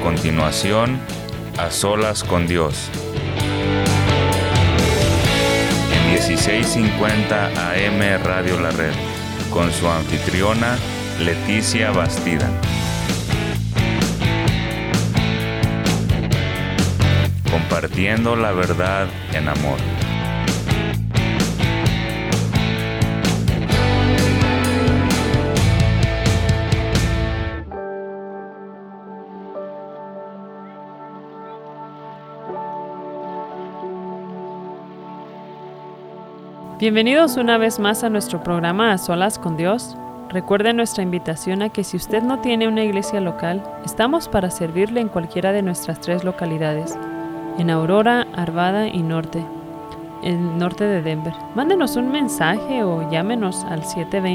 continuación, A Solas con Dios. En 1650 AM Radio La Red, con su anfitriona Leticia Bastida. Compartiendo la verdad en amor. Bienvenidos una vez más a nuestro programa A Solas con Dios. Recuerde nuestra invitación a que si usted no tiene una iglesia local, estamos para servirle en cualquiera de nuestras 3 localidades, en Aurora, Arvada y Norte, el norte de Denver. Mándenos un mensaje o llámenos al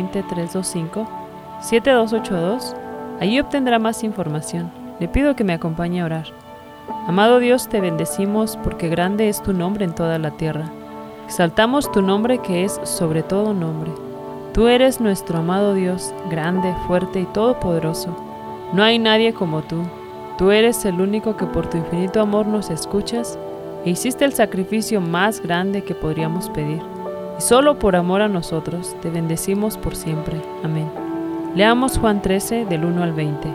720-325-7282. Allí obtendrá más información. Le pido que me acompañe a orar. Amado Dios, te bendecimos porque grande es tu nombre en toda la tierra. Exaltamos tu nombre que es sobre todo nombre. Tú eres nuestro amado Dios, grande, fuerte y todopoderoso. No hay nadie como tú. Tú eres el único que por tu infinito amor nos escuchas e hiciste el sacrificio más grande que podríamos pedir. Y solo por amor a nosotros te bendecimos por siempre. Amén. Leamos Juan 13 del 1 al 20.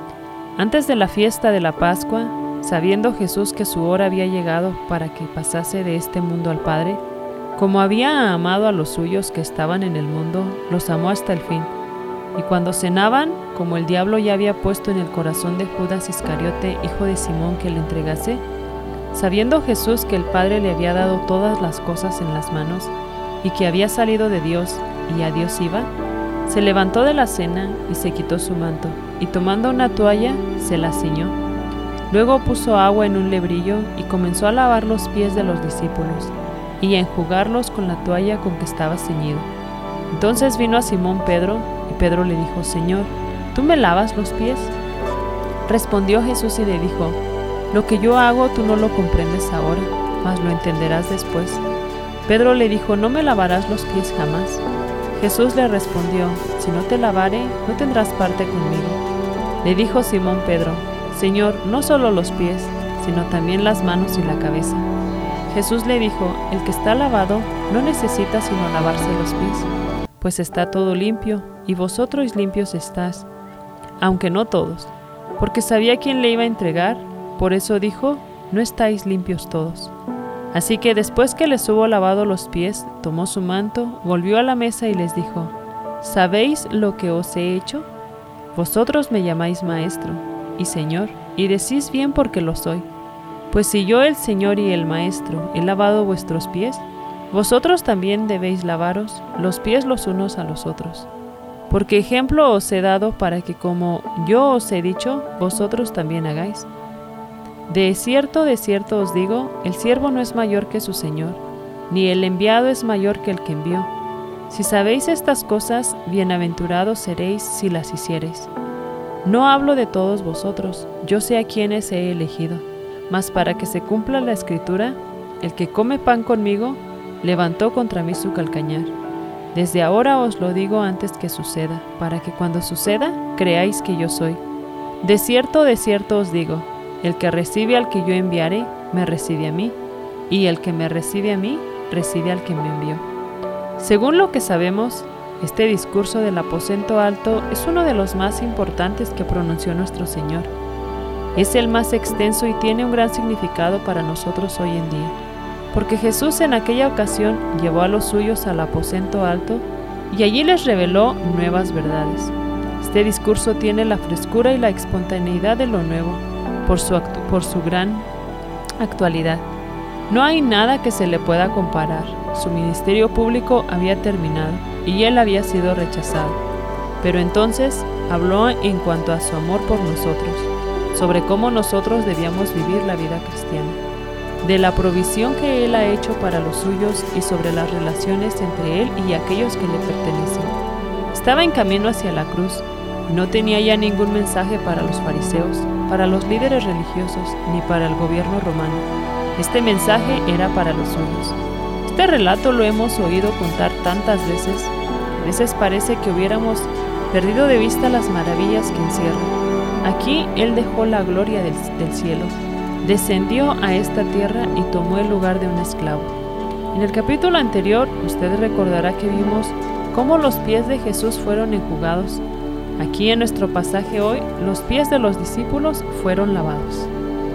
Antes de la fiesta de la Pascua, sabiendo Jesús que su hora había llegado para que pasase de este mundo al Padre, como había amado a los suyos que estaban en el mundo, los amó hasta el fin. Y cuando cenaban, como el diablo ya había puesto en el corazón de Judas Iscariote, hijo de Simón, que le entregase, sabiendo Jesús que el Padre le había dado todas las cosas en las manos, y que había salido de Dios y a Dios iba, se levantó de la cena y se quitó su manto, y tomando una toalla, se la ciñó. Luego puso agua en un lebrillo y comenzó a lavar los pies de los discípulos, y a enjugarlos con la toalla con que estaba ceñido. Entonces vino a Simón Pedro, y Pedro le dijo: Señor, ¿tú me lavas los pies? Respondió Jesús y le dijo: Lo que yo hago tú no lo comprendes ahora, mas lo entenderás después. Pedro le dijo: No me lavarás los pies jamás. Jesús le respondió: Si no te lavare, no tendrás parte conmigo. Le dijo Simón Pedro: Señor, no solo los pies, sino también las manos y la cabeza. Jesús le dijo: El que está lavado no necesita sino lavarse los pies, pues está todo limpio, y vosotros limpios estás, aunque no todos, porque sabía quién le iba a entregar, por eso dijo: No estáis limpios todos. Así que después que les hubo lavado los pies, tomó su manto, volvió a la mesa y les dijo: ¿Sabéis lo que os he hecho? Vosotros me llamáis Maestro y Señor, y decís bien porque lo soy. Pues si yo, el Señor y el Maestro, he lavado vuestros pies, vosotros también debéis lavaros los pies los unos a los otros. Porque ejemplo os he dado para que como yo os he dicho, vosotros también hagáis. De cierto os digo, el siervo no es mayor que su Señor, ni el enviado es mayor que el que envió. Si sabéis estas cosas, bienaventurados seréis si las hiciereis. No hablo de todos vosotros, yo sé a quienes he elegido. Mas para que se cumpla la Escritura, el que come pan conmigo, levantó contra mí su calcañar. Desde ahora os lo digo antes que suceda, para que cuando suceda, creáis que yo soy. De cierto os digo, el que recibe al que yo enviare, me recibe a mí, y el que me recibe a mí, recibe al que me envió. Según lo que sabemos, este discurso del aposento alto es uno de los más importantes que pronunció nuestro Señor. Es el más extenso y tiene un gran significado para nosotros hoy en día, porque Jesús en aquella ocasión llevó a los suyos al aposento alto y allí les reveló nuevas verdades. Este discurso tiene la frescura y la espontaneidad de lo nuevo, por su gran actualidad. No hay nada que se le pueda comparar. Su ministerio público había terminado y él había sido rechazado. Pero entonces habló en cuanto a su amor por nosotros, sobre cómo nosotros debíamos vivir la vida cristiana, de la provisión que Él ha hecho para los suyos y sobre las relaciones entre Él y aquellos que le pertenecen. Estaba en camino hacia la cruz y no tenía ya ningún mensaje para los fariseos, para los líderes religiosos, ni para el gobierno romano. Este mensaje era para los suyos. Este relato lo hemos oído contar tantas veces, que a veces parece que hubiéramos perdido de vista las maravillas que encierra. Aquí Él dejó la gloria del cielo, descendió a esta tierra y tomó el lugar de un esclavo. En el capítulo anterior, usted recordará que vimos cómo los pies de Jesús fueron enjugados. Aquí en nuestro pasaje hoy, los pies de los discípulos fueron lavados.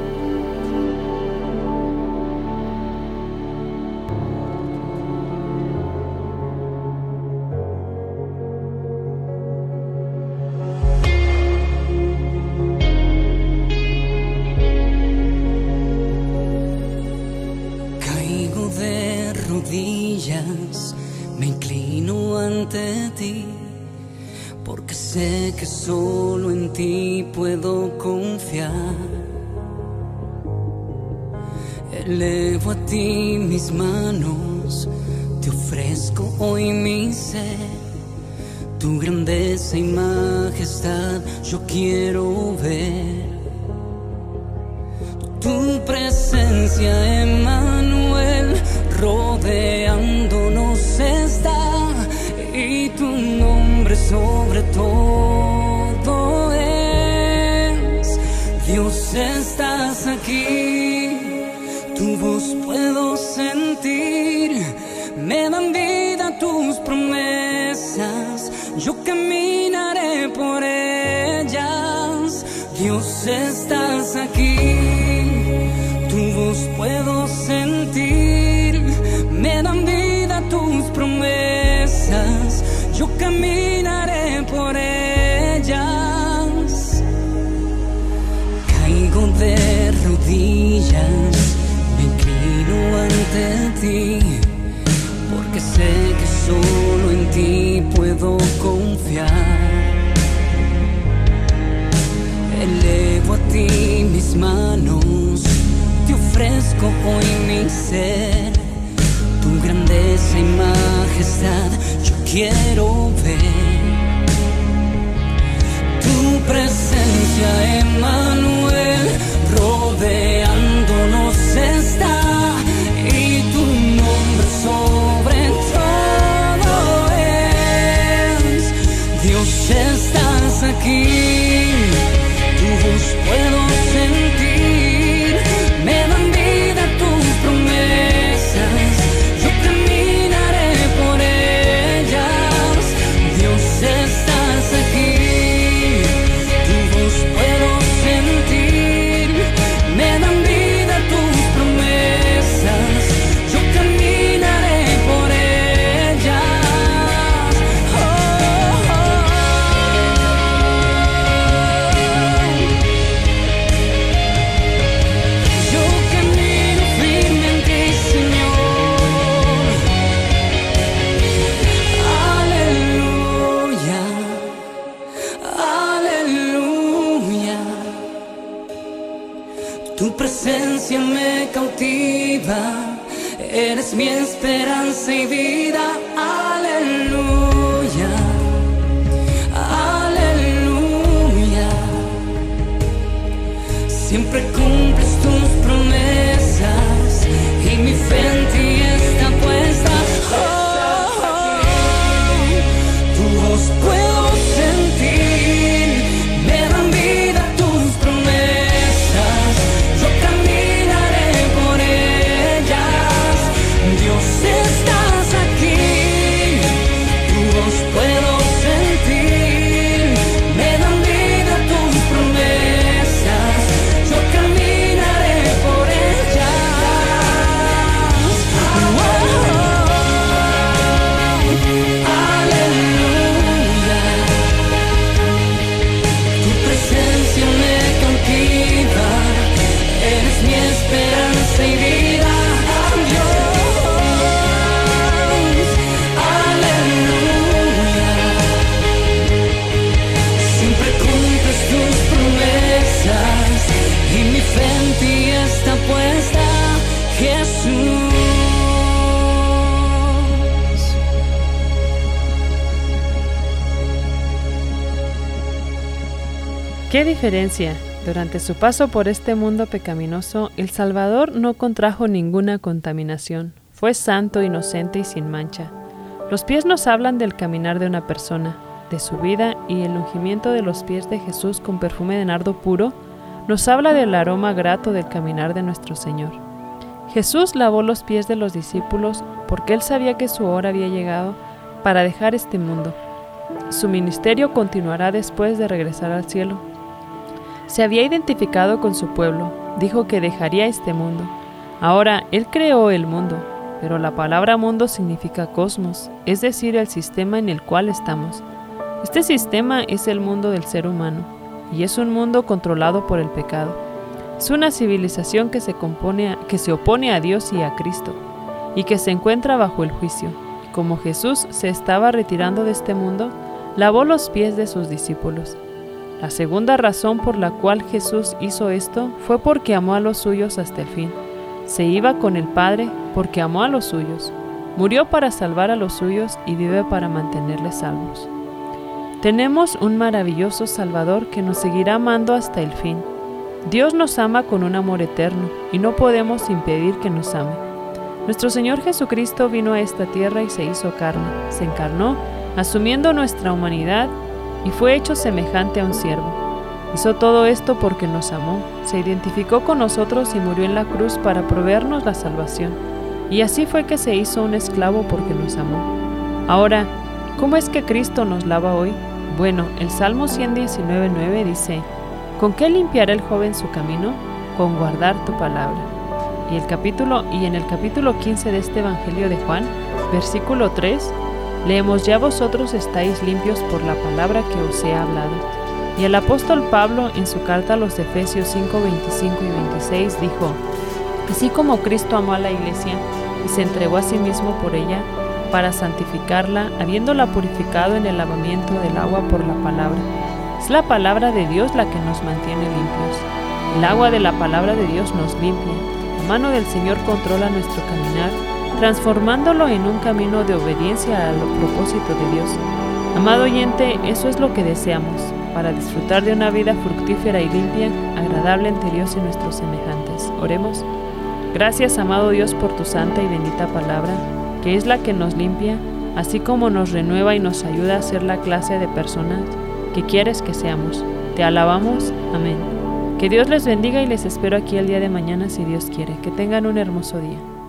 Caigo de rodillas, me inclino ante ti, porque sé que solo en ti puedo confiar. Elevo a ti mis manos, te ofrezco hoy mi ser. Tu grandeza y majestad yo quiero ver. Tu presencia, Emmanuel, rodeándonos está, y tu nombre sobre todo es. Dios, estás aquí, tu voz puedo sentir, me dan vida tus promesas, yo caminaré por ellas. Dios, estás aquí, tu voz puedo sentir, me dan vida tus promesas, yo caminaré por ellas. Caigo de rodillas, me inclino ante ti, porque sé que solo en ti puedo confiar. Elevo a ti mis manos, te ofrezco hoy mi ser. Tu grandeza y majestad yo quiero ver. Tu presencia, Emmanuel, rodeándonos está, y tu nombre sobre todo es. Dios, estás aquí, tu voz puedo sentir, me dan vida tus promesas, yo caminaré por ellas. Dios, estás aquí, tu voz puedo sentir, me dan vida tus promesas, yo caminaré por ellas. Oh, oh, oh. Yo camino firme en ti, Señor. Aleluya, aleluya. Tu presencia me cautiva, eres mi esperanza y vida. Aleluya, aleluya. Siempre cumples tus promesas y mi fe en ti está puesta. Oh, oh. Tu voz puedo sentir, me dan vida tus promesas, yo caminaré por ellas. Dios, estás aquí, tu voz puedo sentir, me dan vida tus promesas, yo caminaré por ellas. Oh, oh, oh. Aleluya. Tu presencia me cautiva, eres mi esperanza y vida. Dios, aleluya. Siempre cumples tus promesas y mi fe en ti está puesta, Jesús. ¡Qué diferencia! Durante su paso por este mundo pecaminoso, el Salvador no contrajo ninguna contaminación. Fue santo, inocente y sin mancha. Los pies nos hablan del caminar de una persona. de su vida y el ungimiento de los pies de Jesús con perfume de nardo puro, nos habla del aroma grato del caminar de nuestro Señor. Jesús lavó los pies de los discípulos porque Él sabía que su hora había llegado para dejar este mundo. Su ministerio continuará después de regresar al cielo. Se había identificado con su pueblo, dijo que dejaría este mundo. Ahora, Él creó el mundo, pero la palabra mundo significa cosmos, es decir, el sistema en el cual estamos. Este sistema es el mundo del ser humano, y es un mundo controlado por el pecado. Es una civilización que se opone a Dios y a Cristo, y que se encuentra bajo el juicio. Y como Jesús se estaba retirando de este mundo, lavó los pies de sus discípulos. La segunda razón por la cual Jesús hizo esto fue porque amó a los suyos hasta el fin. Se iba con el Padre porque amó a los suyos. Murió para salvar a los suyos y vive para mantenerles salvos. Tenemos un maravilloso Salvador que nos seguirá amando hasta el fin. Dios nos ama con un amor eterno y no podemos impedir que nos ame. Nuestro Señor Jesucristo vino a esta tierra y se hizo carne, se encarnó, asumiendo nuestra humanidad y fue hecho semejante a un siervo. Hizo todo esto porque nos amó, se identificó con nosotros y murió en la cruz para proveernos la salvación. Y así fue que se hizo un esclavo porque nos amó. Ahora, ¿cómo es que Cristo nos lava hoy? Bueno, el Salmo 119:9 dice: ¿con qué limpiará el joven su camino? Con guardar tu palabra. Y en el capítulo 15 de este Evangelio de Juan, versículo 3, leemos: ya vosotros estáis limpios por la palabra que os he hablado. Y el apóstol Pablo, en su carta a los Efesios 5:25 y 26, dijo: así como Cristo amó a la iglesia y se entregó a sí mismo por ella, para santificarla, habiéndola purificado en el lavamiento del agua por la palabra. Es la palabra de Dios la que nos mantiene limpios. El agua de la palabra de Dios nos limpia. La mano del Señor controla nuestro caminar, transformándolo en un camino de obediencia al propósito de Dios. Amado oyente, eso es lo que deseamos, para disfrutar de una vida fructífera y limpia, agradable ante Dios y nuestros semejantes. Oremos. Gracias, amado Dios, por tu santa y bendita palabra, que es la que nos limpia, así como nos renueva y nos ayuda a ser la clase de personas que quieres que seamos. Te alabamos. Amén. Que Dios les bendiga y les espero aquí el día de mañana si Dios quiere. Que tengan un hermoso día.